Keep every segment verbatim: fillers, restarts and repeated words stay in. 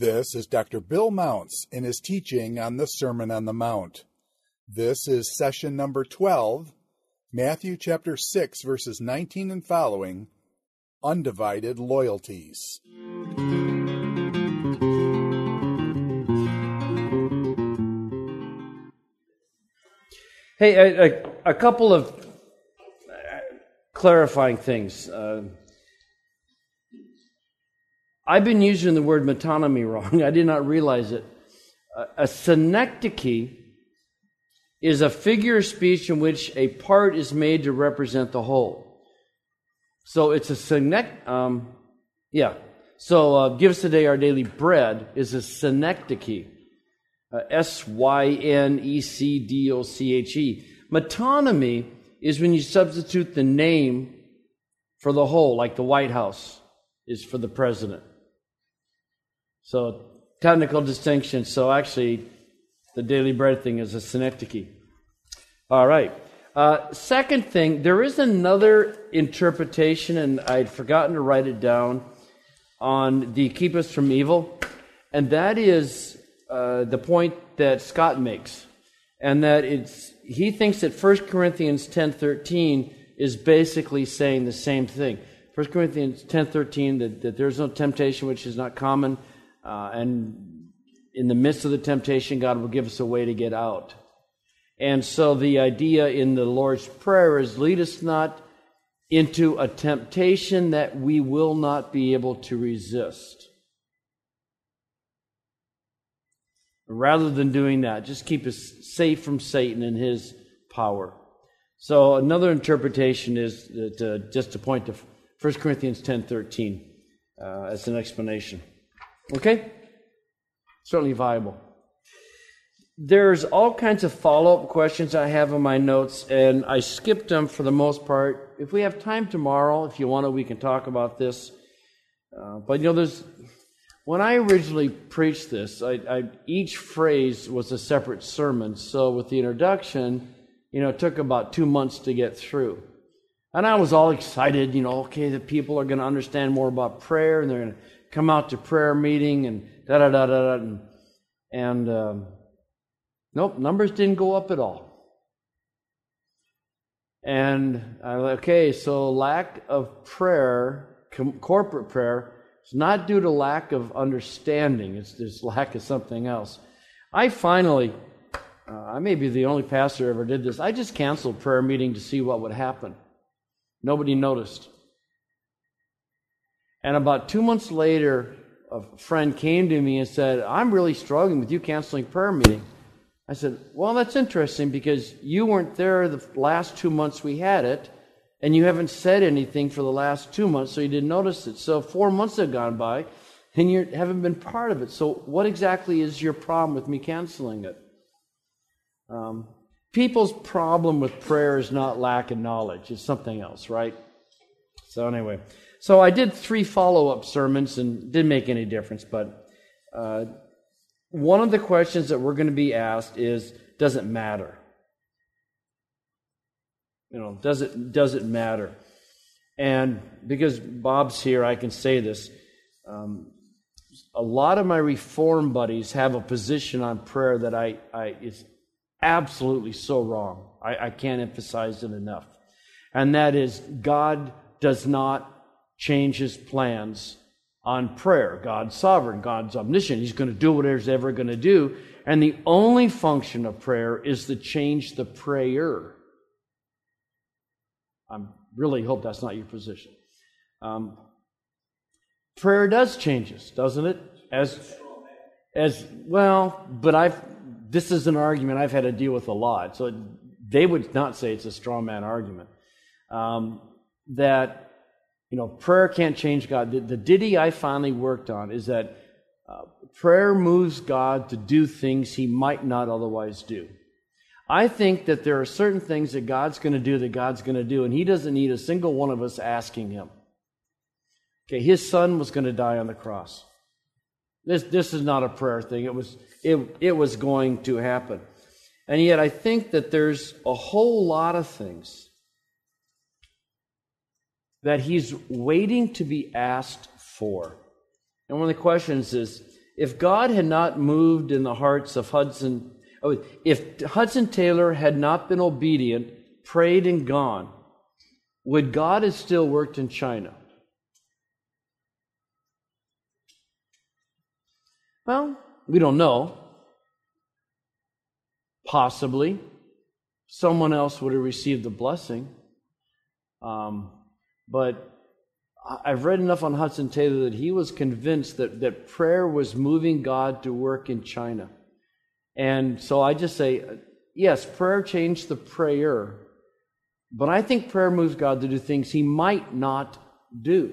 This is Doctor Bill Mounts in his teaching on the Sermon on the Mount. This is session number twelve, Matthew chapter six, verses nineteen and following, Undivided Loyalties. Hey, a, a, a couple of clarifying things. Uh, I've been using the word metonymy wrong. I did not realize it. Uh, a synecdoche is a figure of speech in which a part is made to represent the whole. So it's a synect. Um, yeah. So uh, give us today our daily bread is a synecdoche. Uh, S Y N E C D O C H E. Metonymy is when you substitute the name for the whole, like the White House is for the president. So, technical distinction. So, actually, the daily bread thing is a synecdoche. All right. Uh, second thing, there is another interpretation, and I'd forgotten to write it down, on the keep us from evil, and that is uh, the point that Scott makes, and that it's he thinks that First Corinthians ten thirteen is basically saying the same thing. First Corinthians ten thirteen, that, that there's no temptation which is not common, uh, and in the midst of the temptation, God will give us a way to get out. And so the idea in the Lord's Prayer is, lead us not into a temptation that we will not be able to resist. Rather than doing that, just keep us safe from Satan and his power. So another interpretation is that, uh, just to point to First Corinthians ten thirteen uh, as an explanation. Okay? Certainly viable. There's all kinds of follow-up questions I have in my notes, and I skipped them for the most part. If we have time tomorrow, if you want to, we can talk about this. Uh, but, you know, there's... When I originally preached this, I, I, each phrase was a separate sermon. So with the introduction, you know, it took about two months to get through. And I was all excited, you know, okay, the people are going to understand more about prayer, and they're going to come out to prayer meeting, and da-da-da-da-da. And, and um, nope, numbers didn't go up at all. And, I okay, so lack of prayer, com- corporate prayer, it's not due to lack of understanding. It's just lack of something else. I finally, uh, I may be the only pastor who ever did this. I just canceled prayer meeting to see what would happen. Nobody noticed. And about two months later, a friend came to me and said, I'm really struggling with you canceling prayer meeting. I said, well, that's interesting because you weren't there the last two months we had it. And you haven't said anything for the last two months, so you didn't notice it. So four months have gone by, and you haven't been part of it. So what exactly is your problem with me canceling it? Um, people's problem with prayer is not lack of knowledge. It's something else, right? So anyway, so I did three follow-up sermons, and it didn't make any difference. But uh, one of the questions that we're going to be asked is, does it matter? You know, does it does it matter? And because Bob's here, I can say this. Um, a lot of my Reform buddies have a position on prayer that I, I is absolutely so wrong. I, I can't emphasize it enough. And that is, God does not change his plans on prayer. God's sovereign. God's omniscient. He's going to do whatever he's ever going to do. And the only function of prayer is to change the prayer. I really hope that's not your position. Um, prayer does change us, doesn't it? As, as well, but I've. This is an argument I've had to deal with a lot. So it, they would not say it's a straw man argument. Um, that you know, prayer can't change God. The, the ditty I finally worked on is that uh, prayer moves God to do things He might not otherwise do. I think that there are certain things that God's going to do that God's going to do, and He doesn't need a single one of us asking Him. Okay, His Son was going to die on the cross. This this is not a prayer thing. It was it it was going to happen. And yet I think that there's a whole lot of things that He's waiting to be asked for. And one of the questions is, if God had not moved in the hearts of Hudson, oh, if Hudson Taylor had not been obedient, prayed and gone, would God have still worked in China? Well, we don't know. Possibly. Someone else would have received the blessing. Um, but I've read enough on Hudson Taylor that he was convinced that, that prayer was moving God to work in China. And so I just say, yes, prayer changed the prayer, but I think prayer moves God to do things he might not do.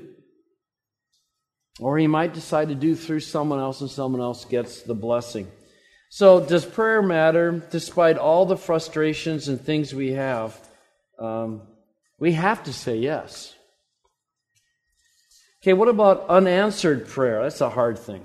Or he might decide to do through someone else, and someone else gets the blessing. So does prayer matter? Despite all the frustrations and things we have, um, we have to say yes. Okay, what about unanswered prayer? That's a hard thing.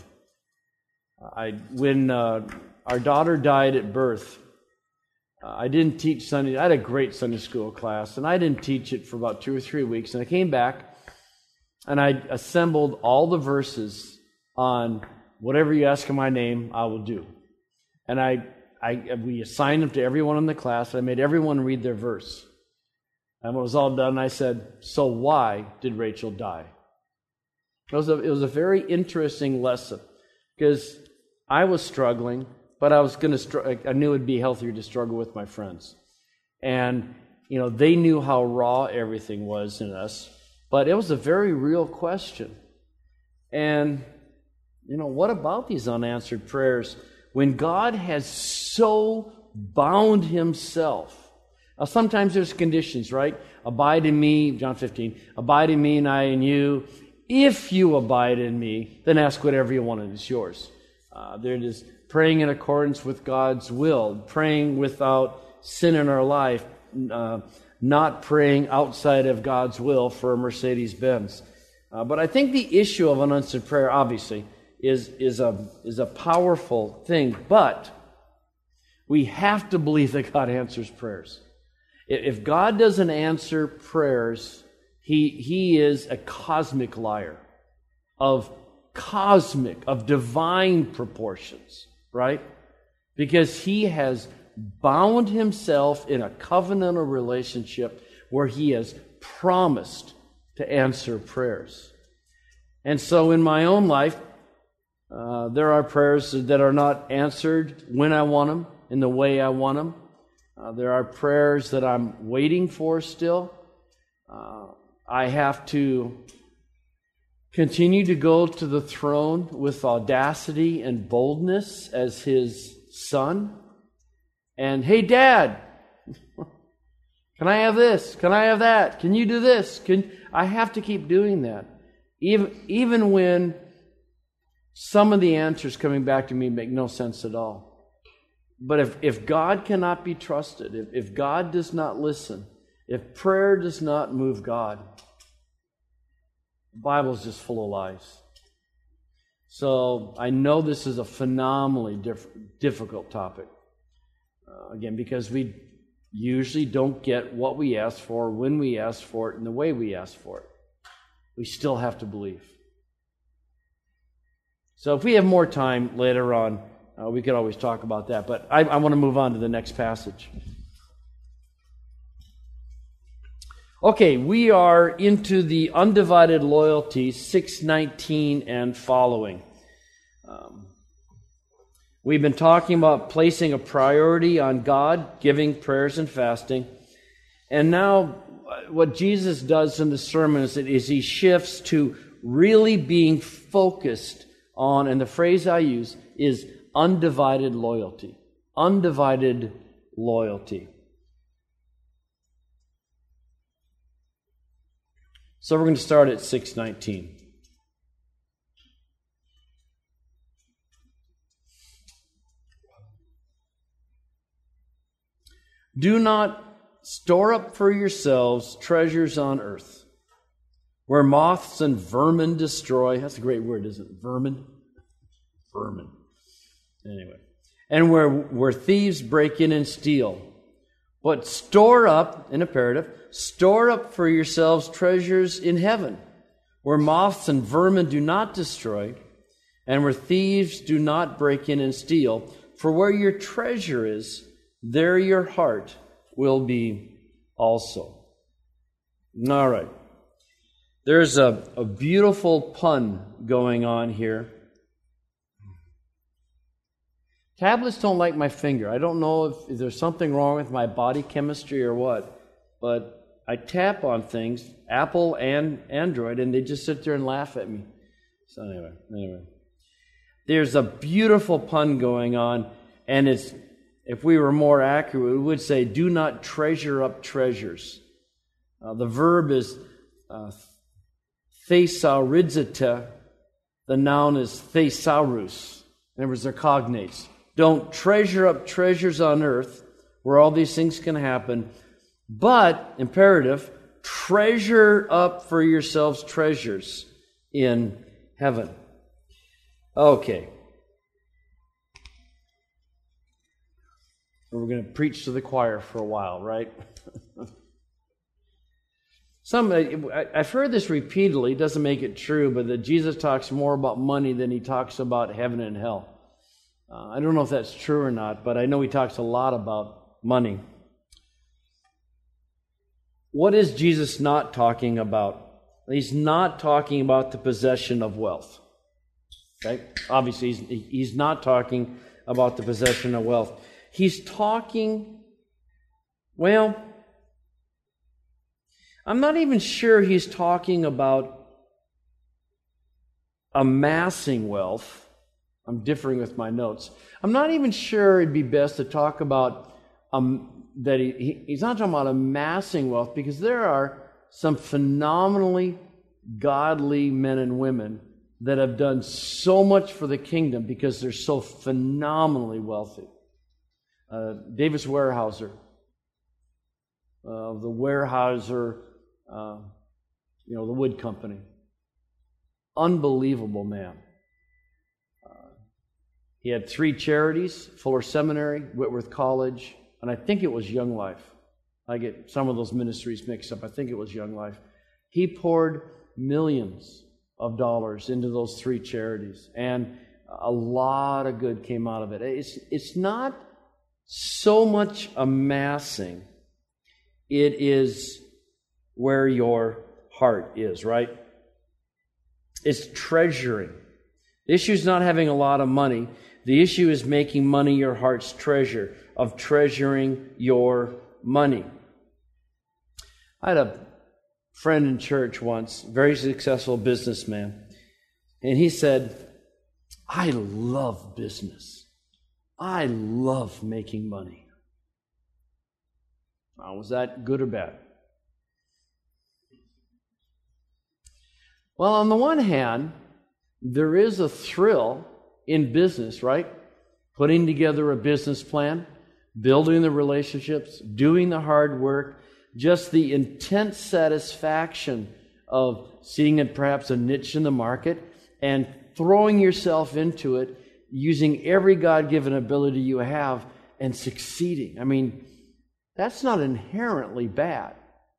I when uh, our daughter died at birth, uh, I didn't teach Sunday. I had a great Sunday school class, and I didn't teach it for about two or three weeks. And I came back, and I assembled all the verses on whatever you ask in my name, I will do. And I, I we assigned them to everyone in the class. I made everyone read their verse. And when it was all done, I said, so why did Rachel die? It was a, it was a very interesting lesson because I was struggling, but I was going to. Str- I knew it'd be healthier to struggle with my friends, and you know they knew how raw everything was in us. But it was a very real question, and you know what about these unanswered prayers when God has so bound Himself? Now, sometimes there's conditions, right? Abide in me, John fifteen. Abide in me, and I in you. If you abide in me, then ask whatever you want and it's yours. Uh, there it is, praying in accordance with God's will, praying without sin in our life, uh, not praying outside of God's will for a Mercedes-Benz. Uh, but I think the issue of unanswered prayer, obviously, is, is, a, is a powerful thing. But we have to believe that God answers prayers. If God doesn't answer prayers, He he is a cosmic liar of cosmic, of divine proportions, right? Because He has bound Himself in a covenantal relationship where He has promised to answer prayers. And so in my own life, uh, there are prayers that are not answered when I want them, in the way I want them. Uh, there are prayers that I'm waiting for still. Uh, I have to continue to go to the throne with audacity and boldness as His son. And, hey, Dad, can I have this? Can I have that? Can you do this? Can I have to keep doing that. Even, even when some of the answers coming back to me make no sense at all. But if, if God cannot be trusted, if, if God does not listen, if prayer does not move God, the Bible is just full of lies. So I know this is a phenomenally diff- difficult topic. Uh, again, because we usually don't get what we ask for, when we ask for it, and the way we ask for it. We still have to believe. So if we have more time later on, uh, we could always talk about that. But I, I want to move on to the next passage. Okay, we are into the undivided loyalty, six nineteen and following. Um, we've been talking about placing a priority on God, giving, prayers, and fasting. And now what Jesus does in the sermon is, is he shifts to really being focused on, and the phrase I use is undivided loyalty. Undivided loyalty. So we're going to start at six nineteen. Do not store up for yourselves treasures on earth, where moths and vermin destroy. That's a great word, isn't it? Vermin? Vermin. Anyway. And where, where thieves break in and steal. But store up, an imperative, store up for yourselves treasures in heaven, where moths and vermin do not destroy, and where thieves do not break in and steal. For where your treasure is, there your heart will be also. All right. There's a, a beautiful pun going on here. Tablets don't like my finger. I don't know if, if there's something wrong with my body chemistry or what, but I tap on things, Apple and Android, and they just sit there and laugh at me. So anyway, anyway. There's a beautiful pun going on, and it's, if we were more accurate, we would say, do not treasure up treasures. Uh, the verb is uh, thesaurizita. The noun is thesaurus. In other words, they're cognates. Don't treasure up treasures on earth where all these things can happen, but, imperative, treasure up for yourselves treasures in heaven. Okay. We're going to preach to the choir for a while, right? Some I've heard this repeatedly. It doesn't make it true, but that Jesus talks more about money than he talks about heaven and hell. Uh, I don't know if that's true or not, but I know he talks a lot about money. What is Jesus not talking about? He's not talking about the possession of wealth. Okay? Obviously, he's, he's not talking about the possession of wealth. He's talking, well, I'm not even sure he's talking about amassing wealth. I'm differing with my notes. I'm not even sure it'd be best to talk about um, that he, he, he's not talking about amassing wealth, because there are some phenomenally godly men and women that have done so much for the kingdom because they're so phenomenally wealthy. Uh, Davis Weyerhaeuser, uh, the Weyerhaeuser, uh, you know, the wood company. Unbelievable man. He had three charities: Fuller Seminary, Whitworth College, and I think it was Young Life. I get some of those ministries mixed up. I think it was Young Life. He poured millions of dollars into those three charities, and a lot of good came out of it. It's, it's not so much amassing. It is where your heart is, right? It's treasuring. The issue is not having a lot of money. The issue is making money your heart's treasure, of treasuring your money. I had a friend in church once, very successful businessman, and he said, I love business. I love making money. Now, was that good or bad? Well, on the one hand, there is a thrill in business, right? Putting together a business plan, building the relationships, doing the hard work, just the intense satisfaction of seeing it perhaps a niche in the market and throwing yourself into it, using every God-given ability you have and succeeding. I mean, that's not inherently bad.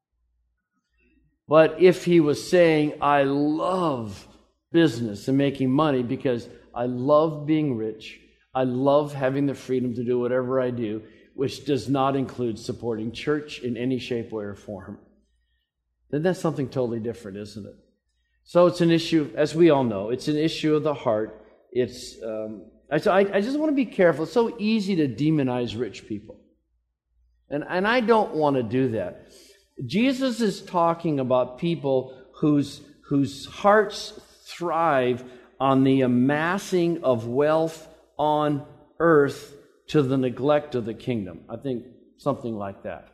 But if he was saying, I love business and making money because I love being rich, I love having the freedom to do whatever I do, which does not include supporting church in any shape, way, or form, then that's something totally different, isn't it? So it's an issue, as we all know, it's an issue of the heart. It's um, I, I just want to be careful. It's so easy to demonize rich people. And, and I don't want to do that. Jesus is talking about people whose, whose hearts thrive on the amassing of wealth on earth to the neglect of the kingdom. I think something like that.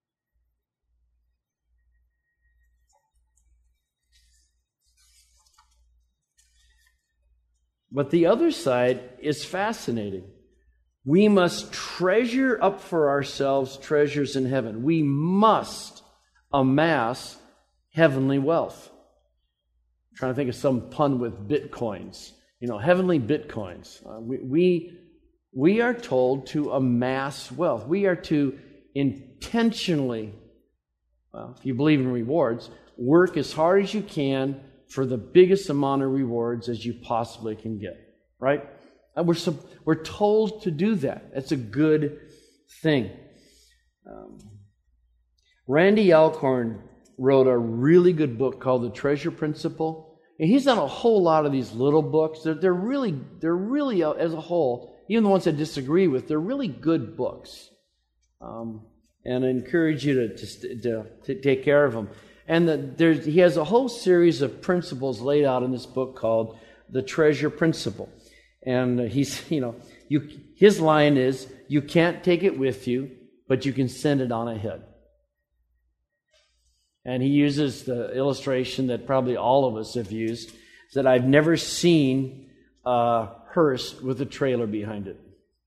But the other side is fascinating. We must treasure up for ourselves treasures in heaven. We must amass heavenly wealth. I'm trying to think of some pun with bitcoins. You know, heavenly bitcoins. Uh, we, we, we are told to amass wealth. We are to intentionally, well, if you believe in rewards, work as hard as you can for the biggest amount of rewards as you possibly can get, right? And we're, so, we're told to do that. That's a good thing. Um, Randy Alcorn wrote a really good book called The Treasure Principle. And he's done a whole lot of these little books. They're, they're really, they're really, uh, as a whole, even the ones I disagree with, they're really good books. Um, and I encourage you to, to, to, to take care of them. And the, there's, he has a whole series of principles laid out in this book called The Treasure Principle. And he's, you know, you, his line is, you can't take it with you, but you can send it on ahead. And he uses the illustration that probably all of us have used, is that I've never seen a hearse with a trailer behind it.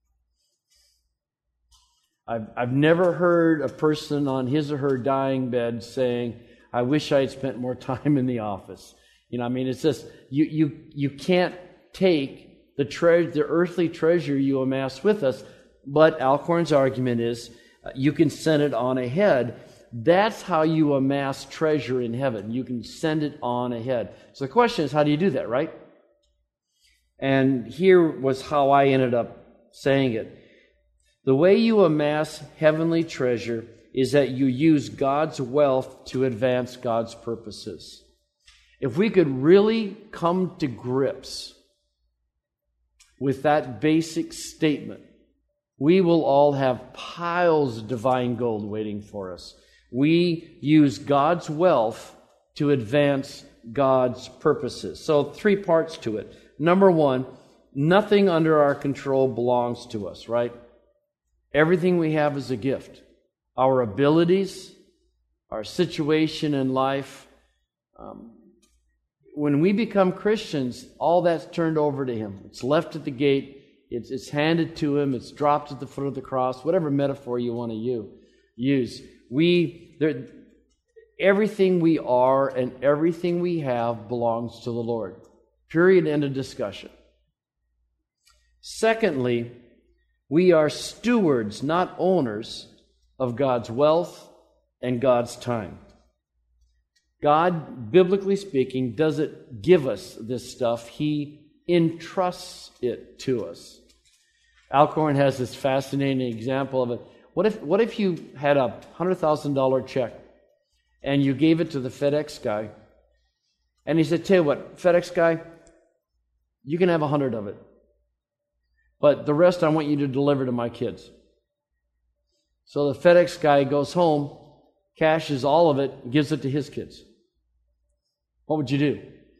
I've, I've never heard a person on his or her dying bed saying, I wish I had spent more time in the office. You know, I mean, it's just, you you you can't take the tre- the earthly treasure you amass with us, but Alcorn's argument is, uh, you can send it on ahead. That's how you amass treasure in heaven. You can send it on ahead. So the question is, how do you do that, right? And here was how I ended up saying it. The way you amass heavenly treasure is that you use God's wealth to advance God's purposes. If we could really come to grips with that basic statement, we will all have piles of divine gold waiting for us. We use God's wealth to advance God's purposes. So three parts to it. Number one, nothing under our control belongs to us, right? Everything we have is a gift. Our abilities, our situation in life. Um, when we become Christians, all that's turned over to Him. It's left at the gate. It's, it's handed to Him. It's dropped at the foot of the cross. Whatever metaphor you want to use. We, there, everything we are and everything we have belongs to the Lord. Period. End of discussion. Secondly, we are stewards, not owners, of God's wealth and God's time. God, biblically speaking, doesn't give us this stuff. He entrusts it to us. Alcorn has this fascinating example of it. What if what if you had a one hundred thousand dollars check and you gave it to the FedEx guy and he said, tell you what, FedEx guy, you can have a hundred of it. But the rest I want you to deliver to my kids. So the FedEx guy goes home, cashes all of it, and gives it to his kids. What would you do?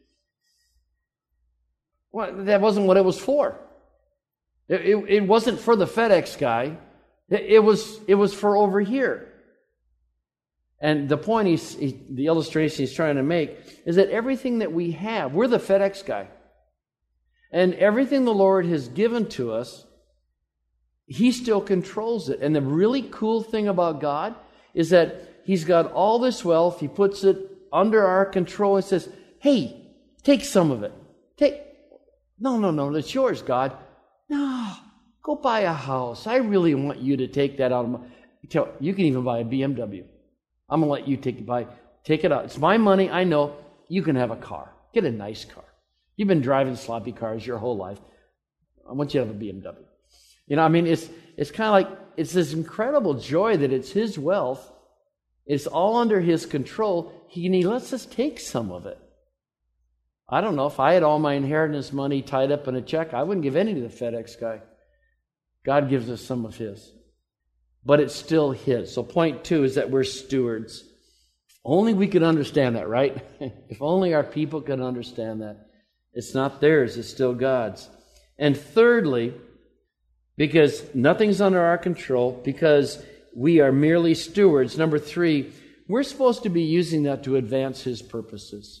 Well, that wasn't what it was for. It, it, it wasn't for the FedEx guy. It, it was it was for over here. And the point he's, he, the illustration he's trying to make is that everything that we have, we're the FedEx guy. And everything the Lord has given to us, He still controls it. And the really cool thing about God is that He's got all this wealth. He puts it under our control and says, hey, take some of it. Take. No, no, no, it's yours, God. No, go buy a house. I really want you to take that out of my... You can even buy a B M W. I'm going to let you take, buy, take it out. It's my money. I know. You can have a car. Get a nice car. You've been driving sloppy cars your whole life. I want you to have a B M W. You know, I mean, it's it's kind of like, it's this incredible joy that it's His wealth. It's all under His control. He, and He lets us take some of it. I don't know, if I had all my inheritance money tied up in a check, I wouldn't give any to the FedEx guy. God gives us some of His. But it's still His. So point two is that we're stewards. If only we could understand that, right? If only our people could understand that. It's not theirs, it's still God's. And thirdly, because nothing's under our control, because we are merely stewards. Number three, we're supposed to be using that to advance His purposes.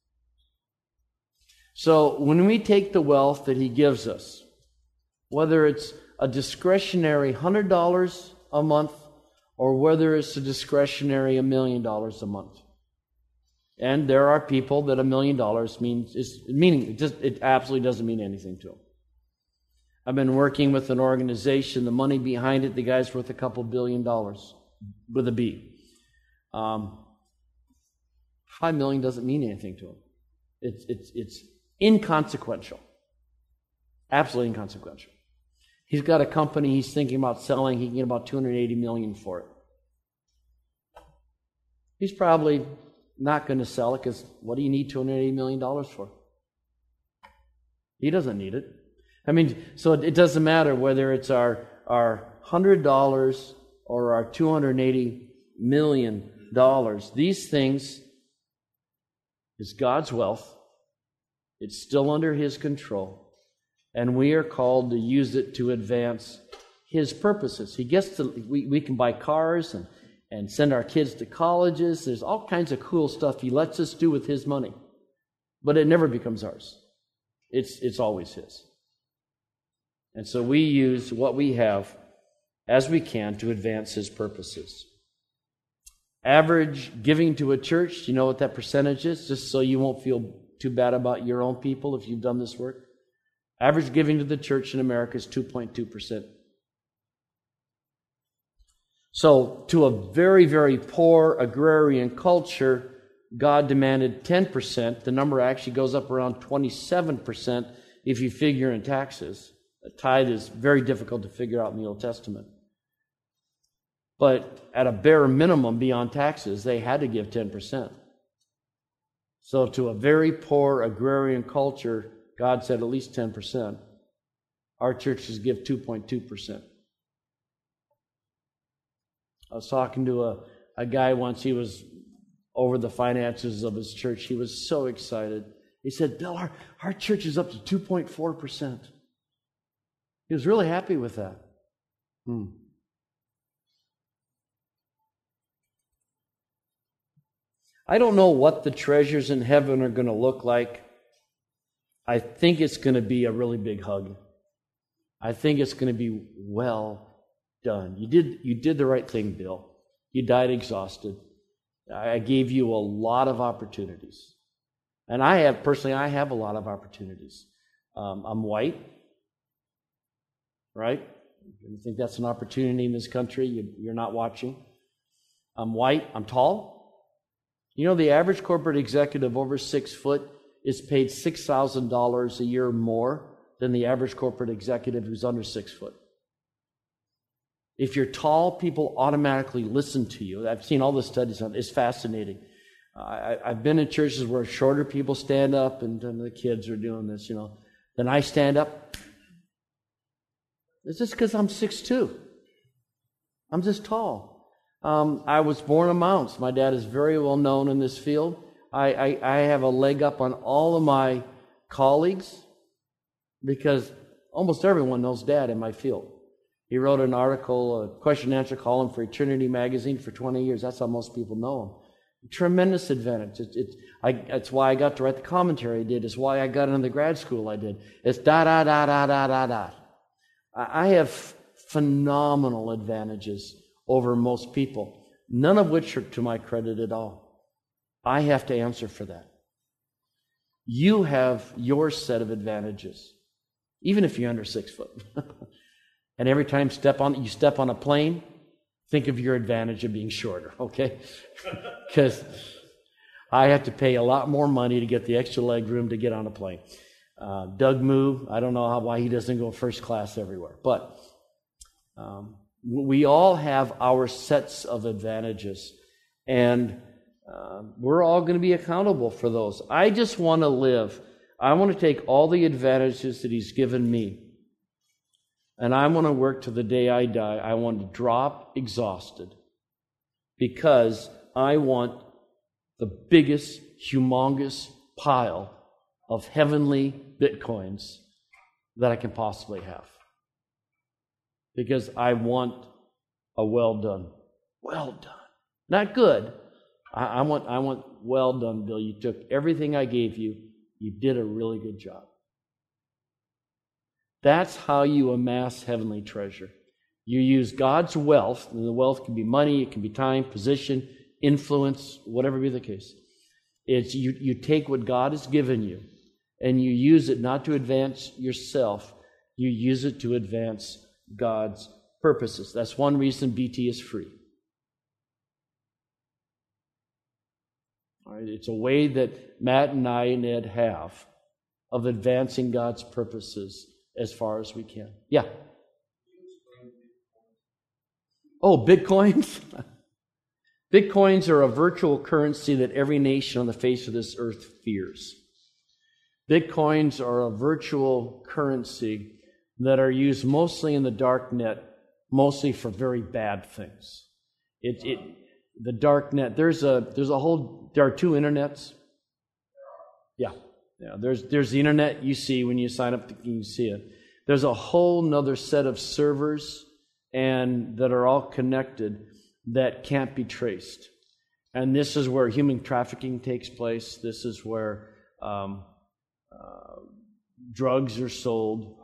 So when we take the wealth that He gives us, whether it's a discretionary one hundred dollars a month or whether it's a discretionary a million dollars a month. And there are people that a million dollars means is meaning it just it absolutely doesn't mean anything to them. I've been working with an organization, the money behind it, the guy's worth a couple billion dollars with a B. Um, five million doesn't mean anything to him. It's, it's, it's inconsequential. Absolutely inconsequential. He's got a company he's thinking about selling. He can get about two hundred eighty million dollars for it. He's probably not going to sell it because what do you need two hundred eighty million dollars for? He doesn't need it. I mean, so it doesn't matter whether it's our, our one hundred dollars or our two hundred eighty million dollars. These things is God's wealth. It's still under His control. And we are called to use it to advance His purposes. He gets to, we, we can buy cars and, and send our kids to colleges. There's all kinds of cool stuff He lets us do with His money. But it never becomes ours. It's, it's always His. And so we use what we have as we can to advance His purposes. Average giving to a church, do you know what that percentage is? Just so you won't feel too bad about your own people if you've done this work. Average giving to the church in America is two point two percent. So, to a very, very poor agrarian culture, God demanded ten percent. The number actually goes up around twenty-seven percent if you figure in taxes. A tithe is very difficult to figure out in the Old Testament. But at a bare minimum, beyond taxes, they had to give ten percent. So, to a very poor agrarian culture, God said at least ten percent. Our churches give two point two percent. I was talking to a, a guy once. He was over the finances of his church. He was so excited. He said, Bill, our, our church is up to two point four percent. He was really happy with that. Hmm. I don't know what the treasures in heaven are going to look like. I think it's going to be a really big hug. I think it's going to be well done. You did, you did the right thing, Bill. You died exhausted. I gave you a lot of opportunities. And I have, personally, I have a lot of opportunities. Um, I'm white, right? You think that's an opportunity in this country? You, you're not watching. I'm white. I'm tall. You know, the average corporate executive over six foot is paid six thousand dollars a year more than the average corporate executive who's under six foot. If you're tall, people automatically listen to you. I've seen all the studies on it. It's fascinating. I, I've been in churches where shorter people stand up, and, and the kids are doing this, you know. Then I stand up. It's just because I'm six foot two. I'm just tall. Um, I was born a Mounce. My dad is very well known in this field. I, I, I have a leg up on all of my colleagues because almost everyone knows Dad in my field. He wrote an article, a question and answer column for Eternity magazine for twenty years. That's how most people know him. Tremendous advantage. It's, it's, I, it's why I got to write the commentary I did. It's why I got into the grad school I did. It's da da da da da da da. I have phenomenal advantages over most people, none of which are to my credit at all. I have to answer for that. You have your set of advantages, even if you're under six foot. And every time step on you step on a plane, think of your advantage of being shorter, okay? Because I have to pay a lot more money to get the extra leg room to get on a plane. Uh, Doug Moo, I don't know how, why he doesn't go first class everywhere, but um, we all have our sets of advantages, and uh, we're all going to be accountable for those. I just want to live. I want to take all the advantages that He's given me, and I want to work to the day I die. I want to drop exhausted because I want the biggest, humongous pile of heavenly bitcoins that I can possibly have. Because I want a well done. Well done. Not good. I, I want I want well done, Bill. You took everything I gave you. You did a really good job. That's how you amass heavenly treasure. You use God's wealth, and the wealth can be money, it can be time, position, influence, whatever be the case. It's you, you take what God has given you, and you use it not to advance yourself, you use it to advance God's purposes. That's one reason B T is free. All right? It's a way that Matt and I and Ed have of advancing God's purposes as far as we can. Yeah. Oh, Bitcoins? Bitcoins are a virtual currency that every nation on the face of this earth fears. Bitcoins are a virtual currency that are used mostly in the dark net, mostly for very bad things. It, it, the dark net. There's a there's a whole. There are two internets. Yeah, yeah. There's there's the internet you see when you sign up. You can see it. There's a whole nother set of servers and that are all connected that can't be traced. And this is where human trafficking takes place. This is where um, uh, drugs are sold.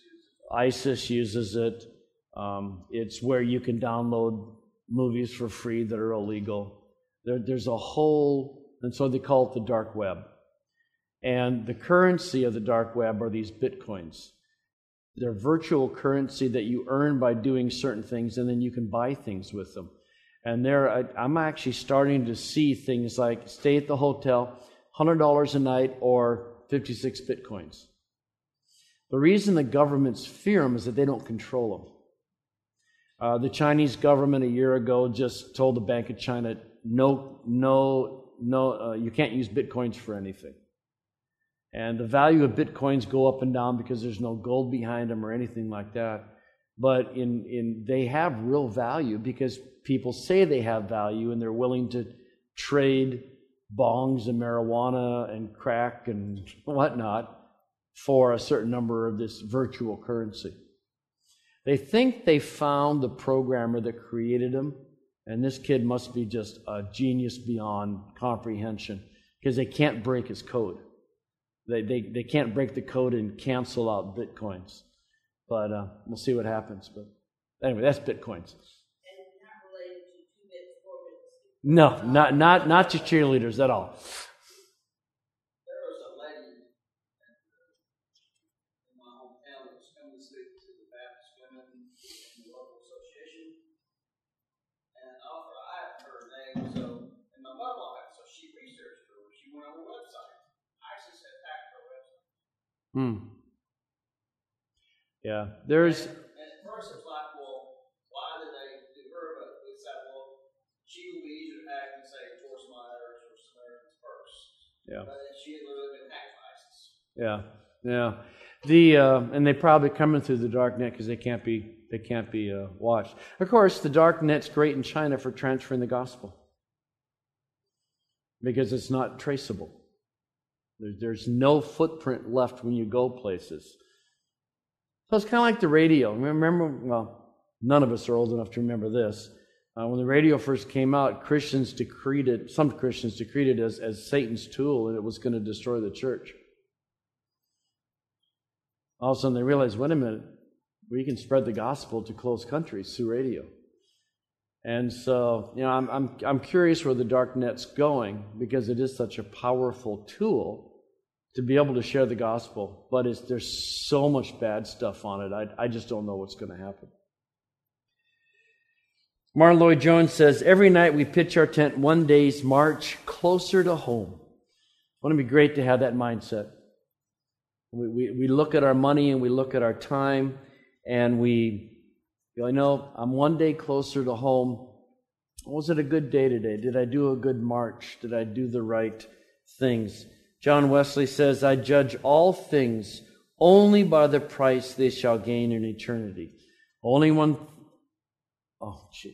ISIS uses it. Um, it's where you can download movies for free that are illegal. There, there's a whole, and so they call it the dark web. And the currency of the dark web are these bitcoins. They're virtual currency that you earn by doing certain things, and then you can buy things with them. And there, I, I'm actually starting to see things like stay at the hotel, one hundred dollars a night, or fifty-six bitcoins. The reason the governments fear them is that they don't control them. Uh, the Chinese government a year ago just told the Bank of China, no, no, no, uh, you can't use bitcoins for anything. And the value of bitcoins go up and down because there's no gold behind them or anything like that. But in, in they have real value because people say they have value and they're willing to trade bongs and marijuana and crack and whatnot for a certain number of this virtual currency. They think they found the programmer that created them, and this kid must be just a genius beyond comprehension because they can't break his code. They, they, they can't break the code and cancel out bitcoins. But uh, we'll see what happens. But anyway, that's bitcoins. And not related to two bits, four bits. No, not not not to cheerleaders at all. There was a lady in my hometown that was coming to speak to the Baptist women in the local association. And I offered, I hadn't heard her name, so, and my mother had, so she researched her. She went on the website. ISIS had hacked her website. Hmm. Yeah, there's. And, and at first it was like, well, why did they do her? But we said, well, she would be easier to hack than, say, Force Myers or Samaritan's Purse. Yeah. But she had literally been hacked by ISIS. Yeah, yeah. The uh, and they probably coming through the dark net because they can't be they can't be uh, watched. Of course, the dark net's great in China for transferring the gospel because it's not traceable. There's there's no footprint left when you go places. So it's kind of like the radio. Remember, well, none of us are old enough to remember this. Uh, when the radio first came out, Christians decreed it, some Christians decreed it as, as Satan's tool, and it was going to destroy the church. All of a sudden they realized, wait a minute, we can spread the gospel to closed countries through radio. And so, you know, I'm I'm I'm curious where the dark net's going because it is such a powerful tool to be able to share the gospel, but it's, there's so much bad stuff on it. I, I just don't know what's going to happen. Martin Lloyd-Jones says, every night we pitch our tent one day's march closer to home. Wouldn't it be great to have that mindset? We, we, we look at our money and we look at our time and we go, I know I'm one day closer to home. Was it a good day today? Did I do a good march? Did I do the right things? John Wesley says, I judge all things only by the price they shall gain in eternity. Only one, oh, gee.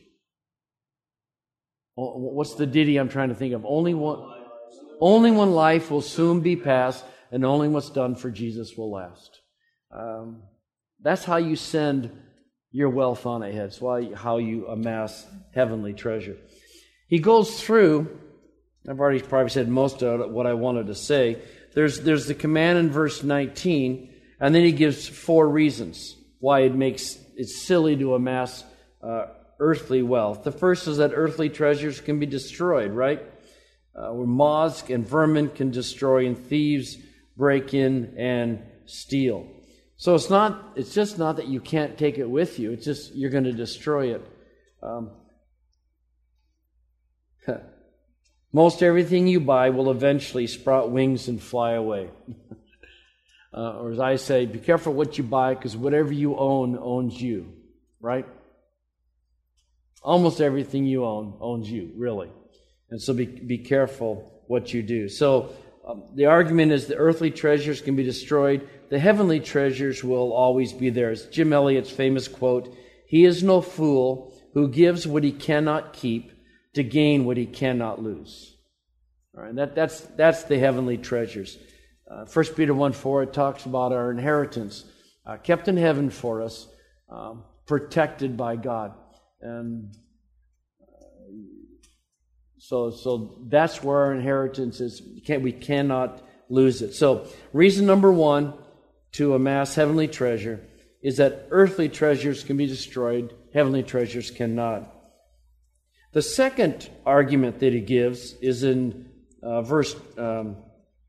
What's the ditty I'm trying to think of? Only one, only one life will soon be passed, and only what's done for Jesus will last. Um, that's how you send your wealth on ahead. It's why, how you amass heavenly treasure. He goes through, I've already probably said most of what I wanted to say. There's there's the command in verse nineteen, and then he gives four reasons why it makes it silly to amass uh, earthly wealth. The first is that earthly treasures can be destroyed, right? Uh, where moths and vermin can destroy, and thieves break in and steal. So it's not. It's just not that you can't take it with you. It's just you're going to destroy it. Um, Most everything you buy will eventually sprout wings and fly away. uh, or as I say, be careful what you buy, because whatever you own owns you, right? Almost everything you own owns you, really. And so be, be careful what you do. So um, the argument is the earthly treasures can be destroyed. The heavenly treasures will always be there. It's Jim Elliot's famous quote, "He is no fool who gives what he cannot keep to gain what he cannot lose." All right, that, that's, that's the heavenly treasures. Uh, First Peter one four, it talks about our inheritance, uh, kept in heaven for us, um, protected by God. And uh, so, so that's where our inheritance is. We, can't, we cannot lose it. So reason number one to amass heavenly treasure is that earthly treasures can be destroyed, heavenly treasures cannot. The second argument that he gives is in uh, verse um,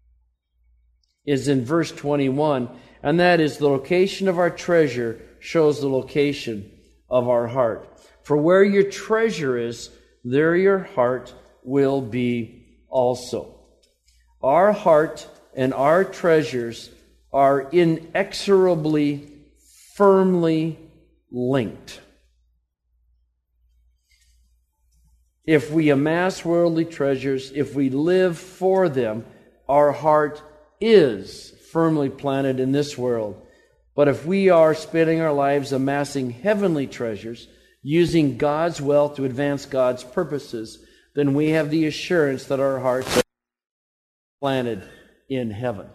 is in verse twenty-one, and that is the location of our treasure shows the location of our heart. For where your treasure is, there your heart will be also. Our heart and our treasures are inexorably, firmly linked. If we amass worldly treasures, if we live for them, our heart is firmly planted in this world. But if we are spending our lives amassing heavenly treasures, using God's wealth to advance God's purposes, then we have the assurance that our hearts are planted in heaven.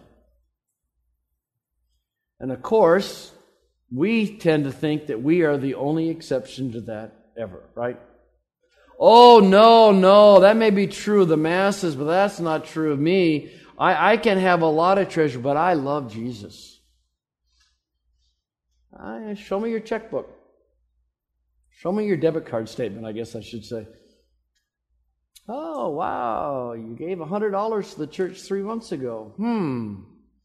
And of course, we tend to think that we are the only exception to that ever, right? Oh, no, no, that may be true of the masses, but that's not true of me. I, I can have a lot of treasure, but I love Jesus. I, show me your checkbook. Show me your debit card statement, I guess I should say. Oh, wow, you gave one hundred dollars to the church three months ago. Hmm.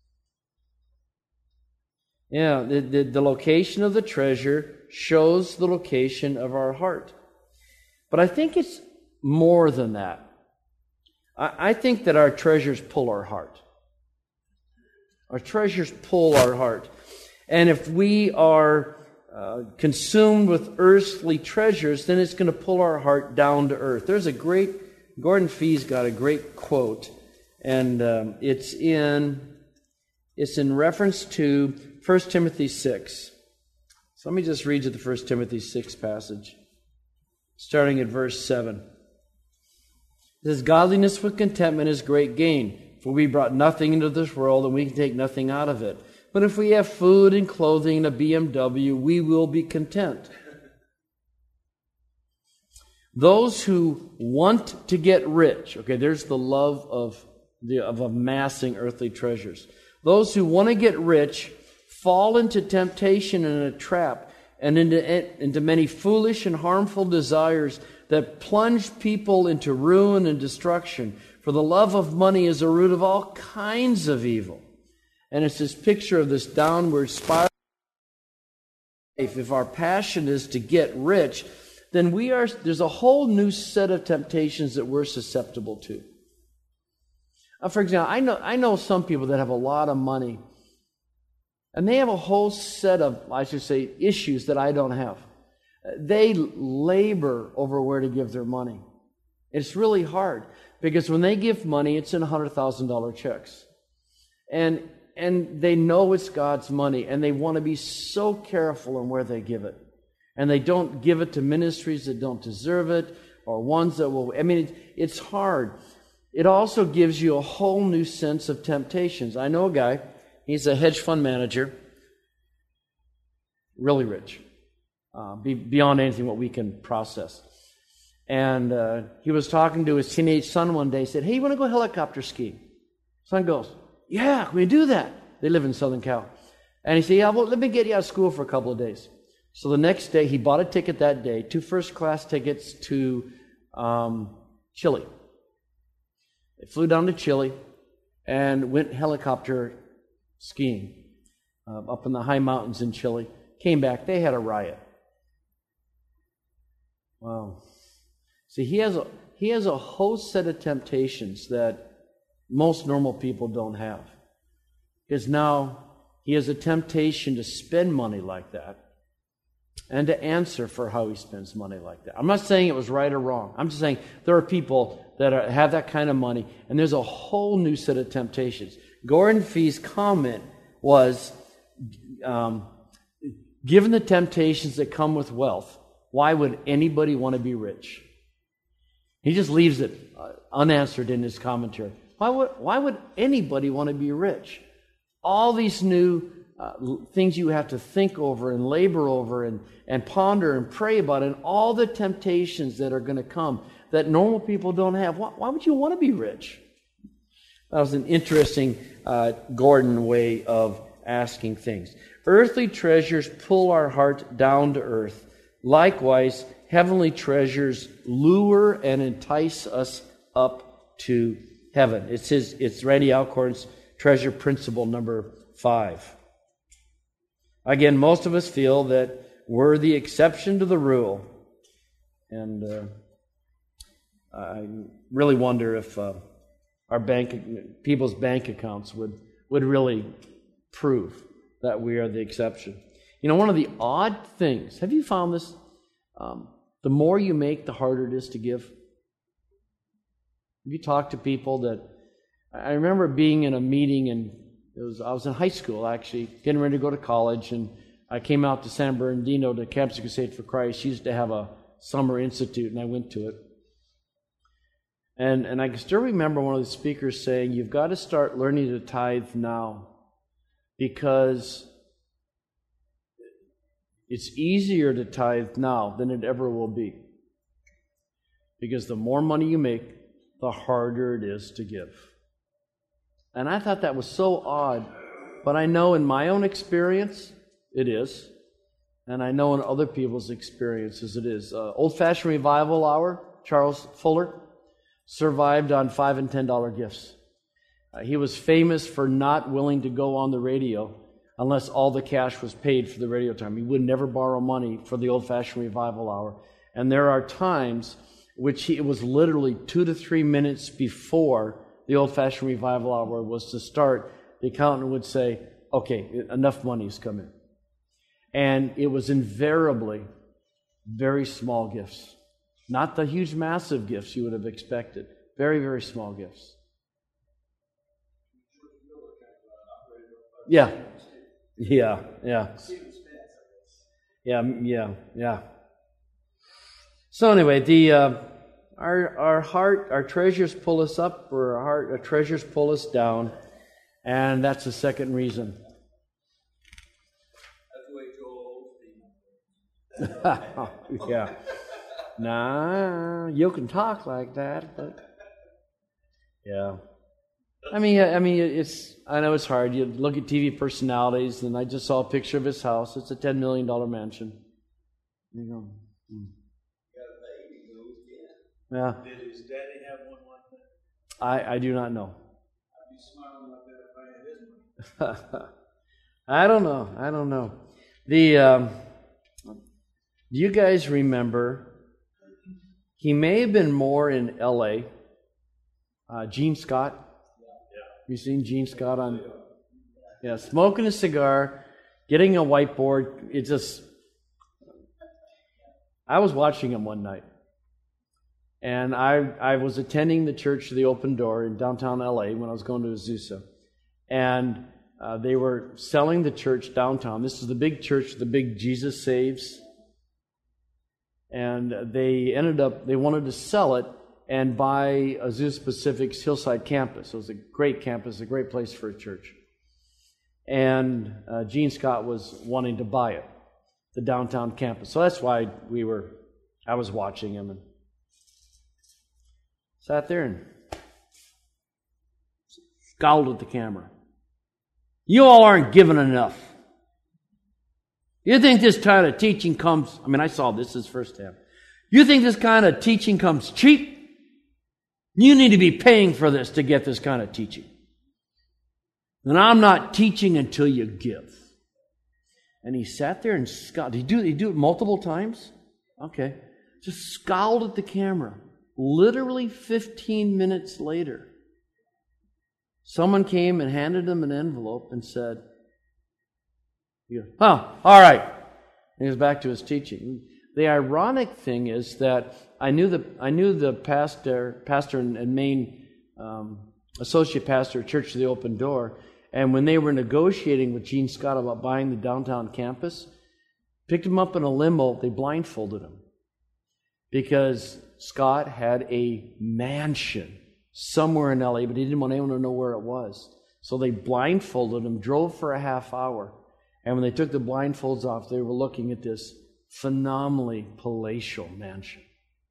Yeah, the, the, the location of the treasure shows the location of our heart. But I think it's more than that. I, I think that our treasures pull our heart. Our treasures pull our heart. And if we are uh, consumed with earthly treasures, then it's going to pull our heart down to earth. There's a great, Gordon Fee's got a great quote, and um, it's in it's in reference to First Timothy six. So let me just read you the First Timothy six passage, starting at verse seven. It says, "Godliness with contentment is great gain, for we brought nothing into this world, and we can take nothing out of it. But if we have food and clothing and a B M W, we will be content." Those who want to get rich, okay, there's the love of the of amassing earthly treasures. Those who want to get rich fall into temptation and a trap, and into, into many foolish and harmful desires that plunge people into ruin and destruction. For the love of money is a root of all kinds of evil. And it's this picture of this downward spiral. If our passion is to get rich, then we are there's a whole new set of temptations that we're susceptible to. Uh, for example, I know I know some people that have a lot of money, and they have a whole set of, I should say, issues that I don't have. They labor over where to give their money. It's really hard, because when they give money, it's in one hundred thousand dollars checks. And and they know it's God's money, and they want to be so careful in where they give it. And they don't give it to ministries that don't deserve it, or ones that will, I mean, it, it's hard. It also gives you a whole new sense of temptations. I know a guy, he's a hedge fund manager, really rich, uh, be, beyond anything what we can process. And uh, he was talking to his teenage son one day. He said, "Hey, you want to go helicopter skiing?" Son goes, "Yeah, can we do that?" They live in Southern Cal. And he said, "Yeah, well, let me get you out of school for a couple of days." So the next day, he bought a ticket that day, two first-class tickets to um, Chile. They flew down to Chile and went helicopter skiing uh, up in the high mountains in Chile. Came back, they had a riot. Wow. See, he has a he has a whole set of temptations that most normal people don't have. Because now he has a temptation to spend money like that and to answer for how he spends money like that. I'm not saying it was right or wrong. I'm just saying there are people that are, have that kind of money, and there's a whole new set of temptations. Gordon Fee's comment was, um, given the temptations that come with wealth, why would anybody want to be rich? He just leaves it uh, unanswered in his commentary. Why would, why would anybody want to be rich? All these new uh, things you have to think over and labor over and, and ponder and pray about, and all the temptations that are going to come that normal people don't have. Why, why would you want to be rich? That was an interesting uh, Gordon way of asking things. Earthly treasures pull our heart down to earth. Likewise, heavenly treasures lure and entice us up to heaven. It's his. It's Randy Alcorn's treasure principle number five. Again, most of us feel that we're the exception to the rule, and uh, I really wonder if uh, our bank, people's bank accounts would would really prove that we are the exception. You know, one of the odd things, have you found this? Um, the more you make, the harder it is to give. Have you talked to people that, I remember being in a meeting, and it was I was in high school actually, getting ready to go to college, and I came out to San Bernardino to Campus Crusade for Christ. She used to have a summer institute, and I went to it. And, and I can still remember one of the speakers saying, you've got to start learning to tithe now, because it's easier to tithe now than it ever will be. Because the more money you make, the harder it is to give. And I thought that was so odd, but I know in my own experience, it is. And I know in other people's experiences, it is. Uh, Old-fashioned revival hour, Charles Fuller, survived on five and ten dollar gifts. Uh, he was famous for not willing to go on the radio unless all the cash was paid for the radio time. He would never borrow money for the old-fashioned revival hour. And there are times which he, it was literally two to three minutes before the old-fashioned revival hour was to start, the accountant would say, okay, enough money's come in. And it was invariably very small gifts. Not the huge, massive gifts you would have expected. Very, very small gifts. Yeah. Yeah, yeah. Yeah, yeah, yeah. So anyway, the uh, our our heart, our treasures pull us up, or our heart, our treasures pull us down, and that's the second reason. That's the way Joel Osteen. Yeah. Nah, you can talk like that, but yeah. I mean, I mean, it's. I know it's hard. You look at T V personalities, and I just saw a picture of his house. It's a ten million dollar mansion. You go. Hmm. Yeah. Did his daddy have one like that? I I do not know. I'd be smiling like that if I had his money. I don't know. I don't know. The um, do you guys remember? He may have been more in L A. Uh, Gene Scott. You seen Gene Scott on? Yeah, smoking a cigar, getting a whiteboard. It just. I was watching him one night, and I I was attending the church of the Open Door in downtown L A when I was going to Azusa, and uh, they were selling the church downtown. This is the big church, the big Jesus Saves, and they ended up they wanted to sell it and buy Azusa Pacific's Hillside campus. It was a great campus, a great place for a church. And uh, Gene Scott was wanting to buy it, the downtown campus. So that's why we were, I was watching him and sat there and scowled at the camera. You all aren't giving enough. You think this kind of teaching comes, I mean, I saw this as firsthand. You think this kind of teaching comes cheap? You need to be paying for this to get this kind of teaching. And I'm not teaching until you give. And he sat there and scowled. Did he do, did he do it multiple times? Okay. Just scowled at the camera. Literally fifteen minutes later, someone came and handed him an envelope and said, he goes, oh, all right. And he goes back to his teaching. The ironic thing is that I knew the I knew the pastor pastor and, and main um, associate pastor at Church of the Open Door, and when they were negotiating with Gene Scott about buying the downtown campus, picked him up in a limo. They blindfolded him because Scott had a mansion somewhere in L A, but he didn't want anyone to know where it was. So they blindfolded him, drove for a half hour, and when they took the blindfolds off, they were looking at this phenomenally palatial mansion.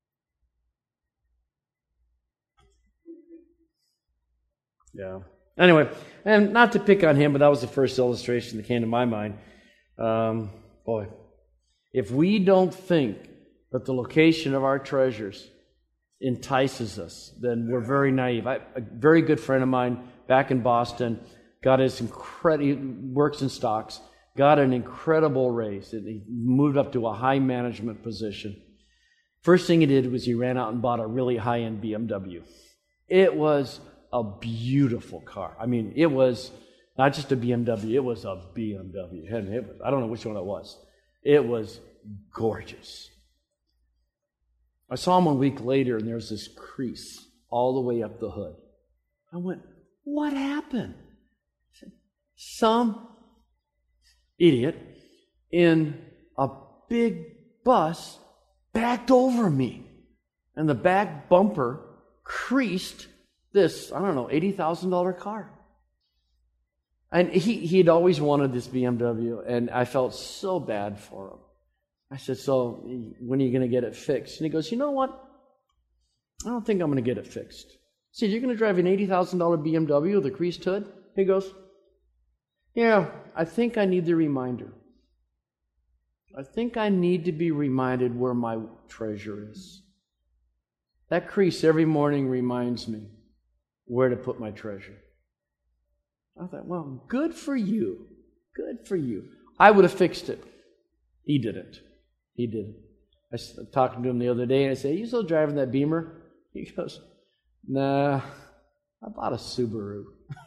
Yeah. Anyway, and not to pick on him, but that was the first illustration that came to my mind. Um, boy, if we don't think that the location of our treasures entices us, then we're very naive. I, a very good friend of mine back in Boston got his incredible, works in stocks, got an incredible raise. He moved up to a high management position. First thing he did was he ran out and bought a really high-end B M W. It was a beautiful car. I mean, it was not just a B M W, it was a B M W. It was, I don't know which one it was. It was gorgeous. I saw him one week later, and there was this crease all the way up the hood. I went, what happened? I said, some idiot in a big bus backed over me, and the back bumper creased this, I don't know, eighty thousand dollars car. And he, he'd always wanted this B M W, and I felt so bad for him. I said, so when are you going to get it fixed? And he goes, you know what? I don't think I'm going to get it fixed. I said, you're going to drive an eighty thousand dollars B M W with a creased hood? He goes, yeah, I think I need the reminder. I think I need to be reminded where my treasure is. That crease every morning reminds me where to put my treasure. I thought, well, good for you. Good for you. I would have fixed it. He didn't. He didn't. I was talking to him the other day, and I said, you still driving that Beamer? He goes, nah, I bought a Subaru.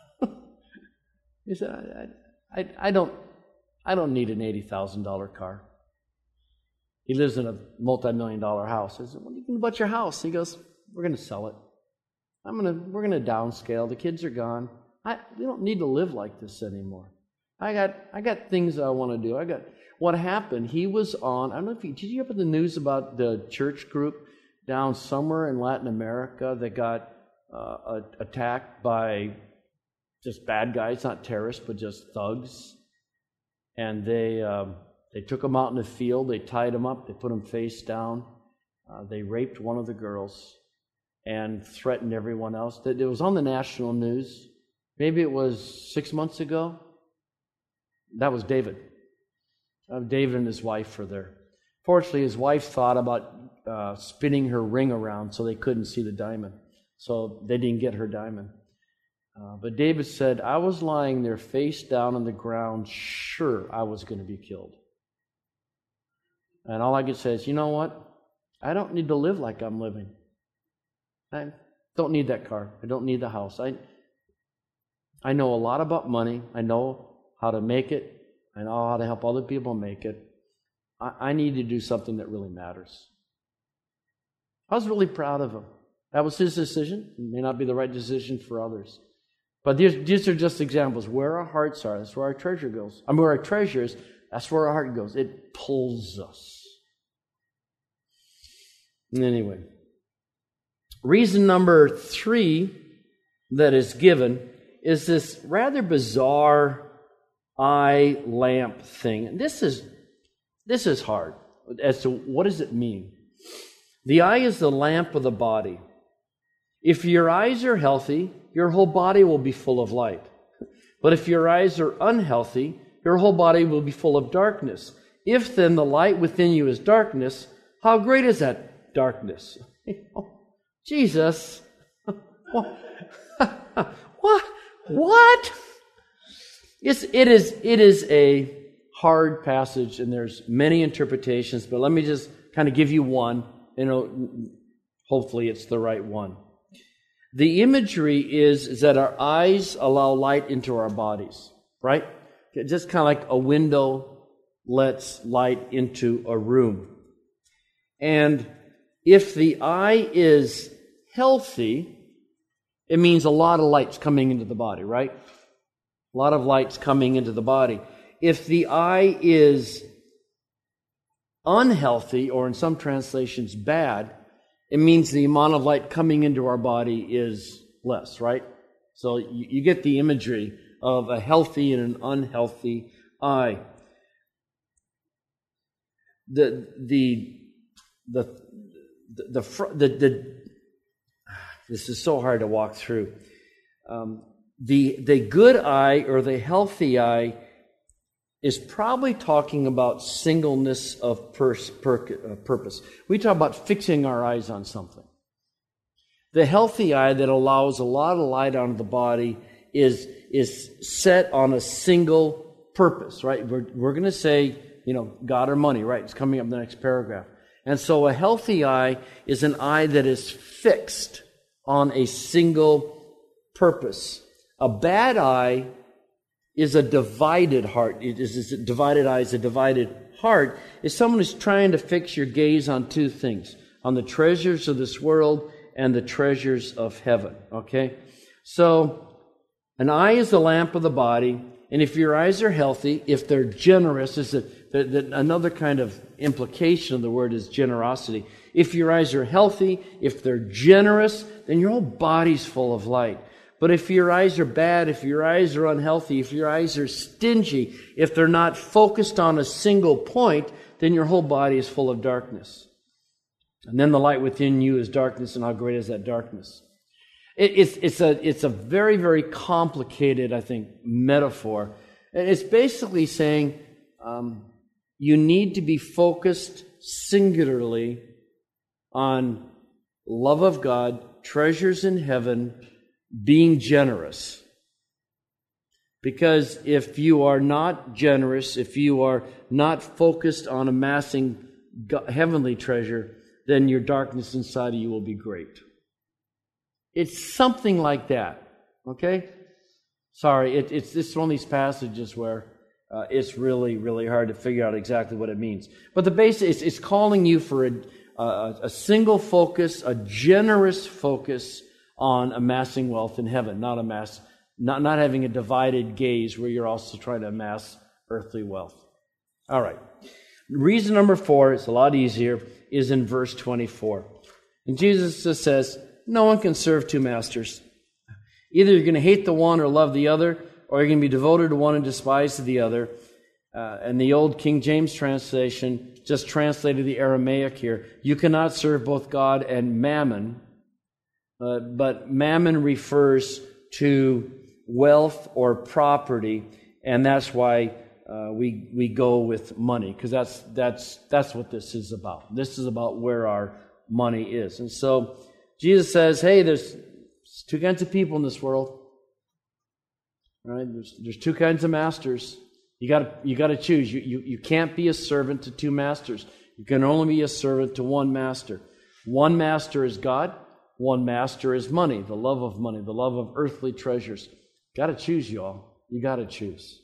He said, I, I, I don't I don't need an eighty thousand dollars car. He lives in a multi-million dollar house. I said, what are you going to do about your house? He goes, we're going to sell it. I'm gonna we're gonna downscale. The kids are gone. I we don't need to live like this anymore. I got I got things I want to do. I got what happened. He was on. I don't know if you did you hear about the news about the church group down somewhere in Latin America that got uh, attacked by just bad guys, not terrorists, but just thugs, and they um, they took them out in the field. They tied them up. They put them face down. Uh, they raped one of the girls and threatened everyone else. It was on the national news. Maybe it was six months ago. That was David. Uh, David and his wife were there. Fortunately, his wife thought about uh, spinning her ring around so they couldn't see the diamond. So they didn't get her diamond. Uh, but David said, I was lying there face down on the ground, sure I was going to be killed. And all I could say is, you know what? I don't need to live like I'm living. I don't need that car. I don't need the house. I I know a lot about money. I know how to make it. I know how to help other people make it. I, I need to do something that really matters. I was really proud of him. That was his decision. It may not be the right decision for others. But these, these are just examples. Where our hearts are, that's where our treasure goes. I mean, where our treasure is, that's where our heart goes. It pulls us. Anyway. Reason number three that is given is this rather bizarre eye lamp thing. And this is this is hard as to what does it mean. The eye is the lamp of the body. If your eyes are healthy, your whole body will be full of light. But if your eyes are unhealthy, your whole body will be full of darkness. If then the light within you is darkness, how great is that darkness? Jesus, what? what? What? It's, it is. It is a hard passage, and there's many interpretations. But let me just kind of give you one. You know, Hopefully it's the right one. The imagery is, is that our eyes allow light into our bodies, right? Just kind of like a window lets light into a room. And if the eye is healthy, it means a lot of light's coming into the body, right? A lot of light's coming into the body. If the eye is unhealthy, or in some translations bad, it means the amount of light coming into our body is less, right? So you, you get the imagery of a healthy and an unhealthy eye. The the the the the, the, the this is so hard to walk through. Um, the the good eye or the healthy eye is probably talking about singleness of pers- per- uh, purpose. We talk about fixing our eyes on something. The healthy eye that allows a lot of light onto the body is is set on a single purpose, right? We're, we're going to say, you know, God or money, right? It's coming up in the next paragraph. And so a healthy eye is an eye that is fixed on a single purpose. A bad eye is a divided heart. It is, is a divided eye is a divided heart. Is someone who's trying to fix your gaze on two things, on the treasures of this world and the treasures of heaven. Okay? So, an eye is the lamp of the body, and if your eyes are healthy, if they're generous, is that, that, that another kind of implication of the word is generosity. If your eyes are healthy, if they're generous, then your whole body's full of light. But if your eyes are bad, if your eyes are unhealthy, if your eyes are stingy, if they're not focused on a single point, then your whole body is full of darkness. And then the light within you is darkness, and how great is that darkness? It, it's, it's, a, it's a very, very complicated, I think, metaphor. And it's basically saying um, you need to be focused singularly on love of God, treasures in heaven, being generous. Because if you are not generous, if you are not focused on amassing heavenly treasure, then your darkness inside of you will be great. It's something like that, okay? Sorry, it, it's this one of these passages where uh, it's really, really hard to figure out exactly what it means. But the basic, it's, it's calling you for a, a, a single focus, a generous focus on amassing wealth in heaven, not amass, not, not having a divided gaze where you're also trying to amass earthly wealth. All right. Reason number four, it's a lot easier, is in verse twenty-four. And Jesus just says, no one can serve two masters. Either you're going to hate the one or love the other, or you're going to be devoted to one and despise the other. Uh, and the old King James translation just translated the Aramaic here. You cannot serve both God and mammon. Uh, but mammon refers to wealth or property, and that's why uh, we we go with money, because that's that's that's what this is about. This is about where our money is. And so Jesus says, "Hey, there's two kinds of people in this world. All right? There's there's two kinds of masters. You got you got to choose. You, you you can't be a servant to two masters. You can only be a servant to one master. One master is God. One master is money, the love of money, the love of earthly treasures. Got to choose, y'all. You got to choose.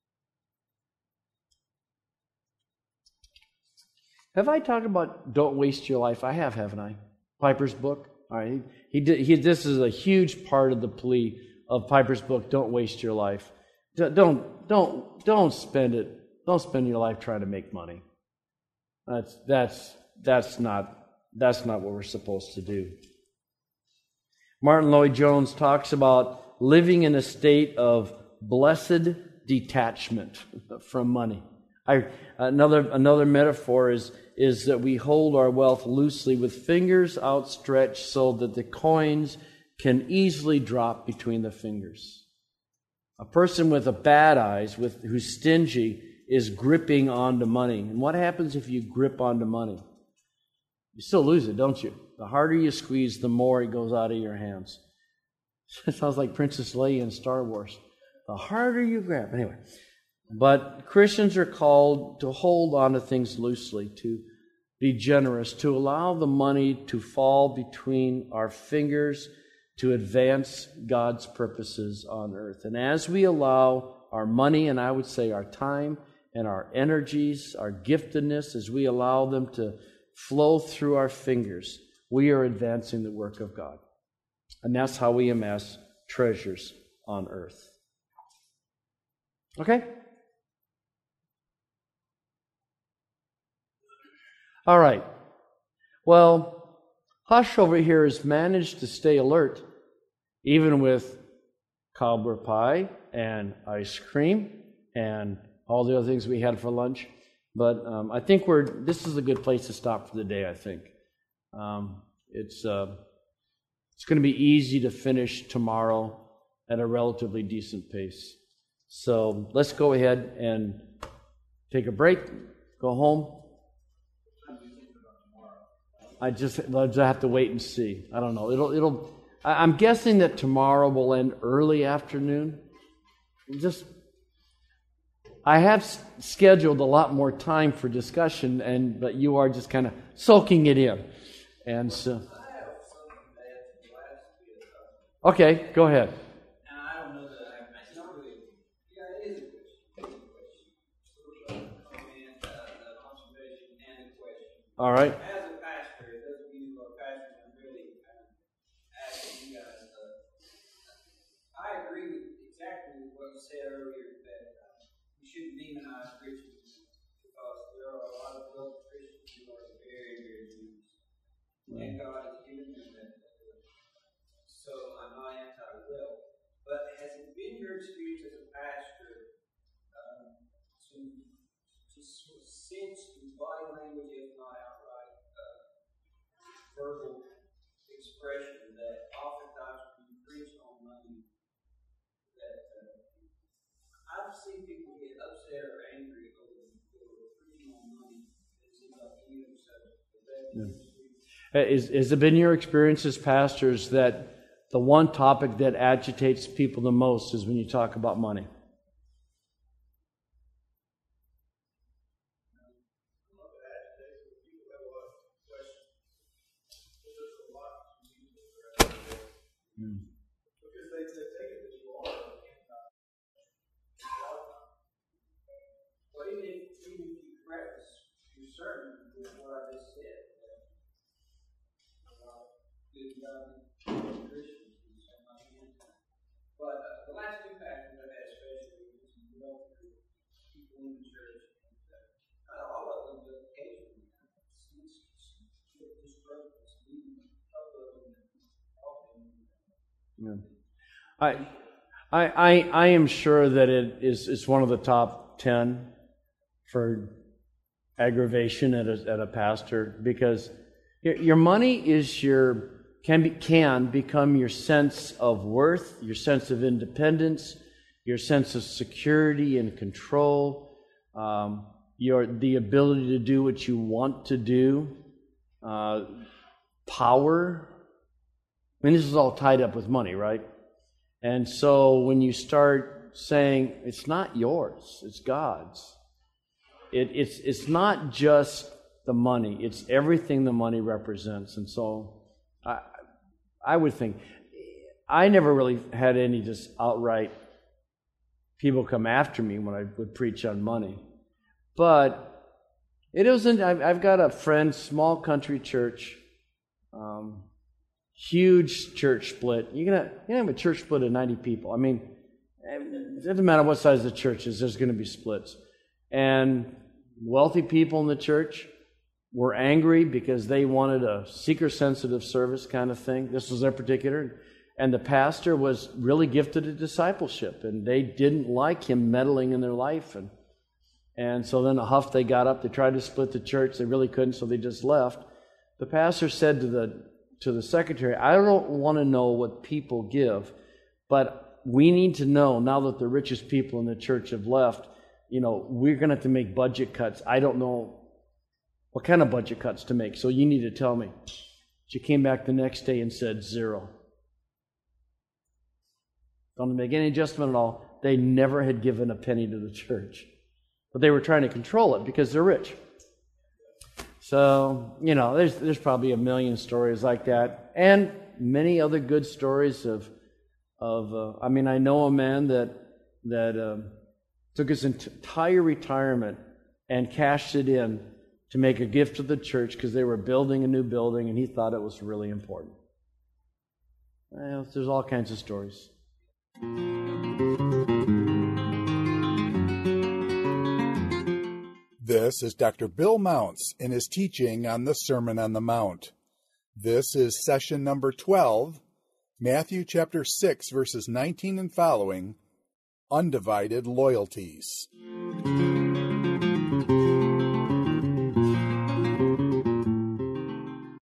Have I talked about don't waste your life? I have, haven't I? Piper's book. All right. He did. He. This is a huge part of the plea of Piper's book. Don't waste your life. Don't. Don't. Don't spend it. Don't spend your life trying to make money. That's. That's. That's not. That's not what we're supposed to do. Martin Lloyd-Jones talks about living in a state of blessed detachment from money. I, another another metaphor is, is that we hold our wealth loosely with fingers outstretched so that the coins can easily drop between the fingers. A person with a bad eyes, with who's stingy, is gripping onto money. And what happens if you grip onto money? You still lose it, don't you? The harder you squeeze, the more it goes out of your hands. It sounds like Princess Leia in Star Wars. The harder you grab. Anyway, but Christians are called to hold on to things loosely, to be generous, to allow the money to fall between our fingers to advance God's purposes on earth. And as we allow our money, and I would say our time and our energies, our giftedness, as we allow them to flow through our fingers, we are advancing the work of God. And that's how we amass treasures on earth. Okay? All right. Well, Hush over here has managed to stay alert, even with cobbler pie and ice cream and all the other things we had for lunch. But um, I think we're. This is a good place to stop for the day, I think. Um, it's uh, it's going to be easy to finish tomorrow at a relatively decent pace. So let's go ahead and take a break, go home. I just I'll just have to wait and see. I don't know. It'll it'll. I'm guessing that tomorrow will end early afternoon. Just I have s- scheduled a lot more time for discussion, and but you are just kind of soaking it in, and so. Okay, go ahead. Now, I don't know that I, it's not really, yeah, it is a question. It's a question. Comment, uh, an observation, and a question. All right. As a pastor, it doesn't mean you're a pastor, I'm really um, asking you guys. Uh, I agree with exactly what you said earlier, that uh, we shouldn't demonize Christians, because there are a lot of other Christians who are very, very Jews. And God has given them that. So I'm not anti-will. But has it been your experience as a pastor um, to, to sort of sense through body language, if not outright uh, verbal expression, that oftentimes when you preach on money, that uh, I've seen people get upset or angry over, over preaching on money. It seems like any other subject. Is that your experience? Is, has it been your experience as pastors that the one topic that agitates people the most is when you talk about money? Mm. Well, even if, even if you preface your sermon with what I just said, uh, good God, Christians, and so much against that. But uh, the last two pastors I've had, especially with some well-to-do people in the church, and uh, not all of them, but occasionally, just broke this meeting, a couple of them, often. Yeah. I, I, I, I am sure that it is it's one of the top ten for aggravation at a, at a pastor, because your, your money is your can be can become your sense of worth, your sense of independence, your sense of security and control, um, your the ability to do what you want to do, uh, power. I mean, this is all tied up with money, right? And so when you start saying it's not yours, it's God's, it, it's it's not just the money, it's everything the money represents. And so I I would think, I never really had any just outright people come after me when I would preach on money. But it wasn't, I've, I've got a friend, small country church, um, huge church split. You're gonna, you're gonna have a church split of ninety people. I mean, it doesn't matter what size the church is, there's going to be splits. And wealthy people in the church were angry because they wanted a seeker-sensitive service kind of thing. This was their particular. And the pastor was really gifted at discipleship, and they didn't like him meddling in their life. And and so then a huff, they got up. They tried to split the church. They really couldn't, so they just left. The pastor said to the to the secretary, I don't want to know what people give, but we need to know, now that the richest people in the church have left, you know, we're going to have to make budget cuts. I don't know what kind of budget cuts to make, so you need to tell me. She came back the next day and said zero. Don't make any adjustment at all. They never had given a penny to the church. But they were trying to control it because they're rich. So, you know, there's there's probably a million stories like that, and many other good stories of of. Uh, I mean, I know a man that that um, took his entire retirement and cashed it in to make a gift to the church because they were building a new building, and he thought it was really important. Well, there's all kinds of stories. This is Doctor Bill Mounts in his teaching on the Sermon on the Mount. This is session number twelve, Matthew chapter six, verses nineteen and following, Undivided Loyalties.